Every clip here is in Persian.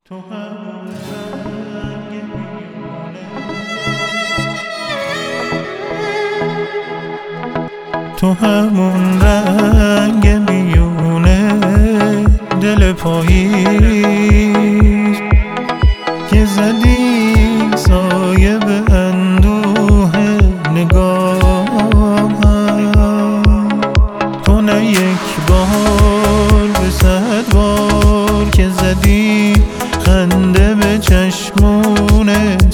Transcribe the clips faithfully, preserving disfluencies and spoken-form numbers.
تو همون رنگ میونه تو همون رنگ میونه دل پاییز که زدی سایه به اندوه نگاهم. تو نه یک بار به صد بار که زدی خنده به چشمون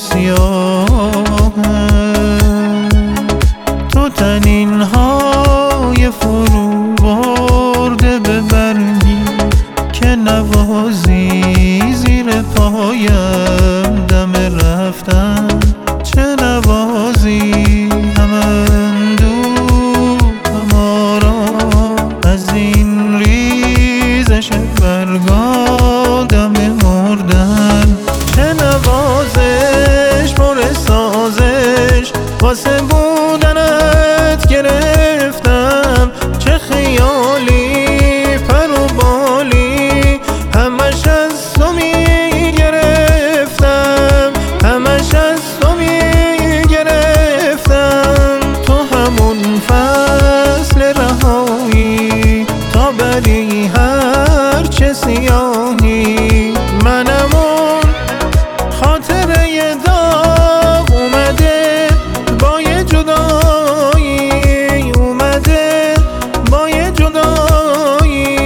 سیاهم. تو تنین های فرو برده به برگی که نوازی زیر پایم دم رفتن چه نوازی هم اندوه هم آرام از این ریزش برگا دم مردن چه نوازش پر سازش واسه بودنت گرفتم چه خیالی پر و بالی همش از تو میگرفتم همش از تو میگرفتم. تو همون فصل رهایی تا بری هر چه سیاهی منم اون خاطره داغ اومده با یه جدایی اومده با یه جدایی.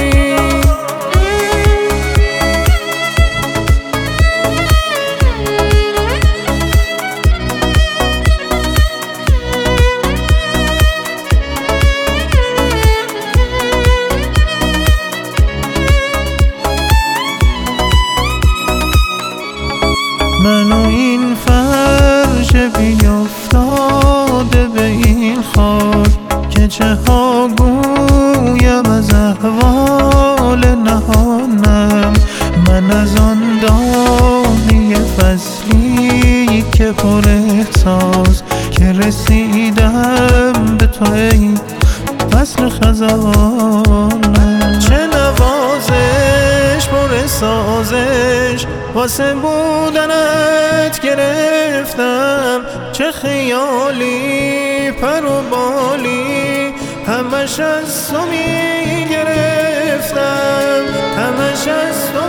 من و این فرش بیافتاده به این خاک که چه ها گویم از احوال نهانم. من از آن دانی فصلی که پر احساس که رسیدم به تو ای فصل خزانم. چه نوازش پر سازش واسه بودنت گرفتم چه خیالی پر و بالی همش از تو میگرفتم همش از تو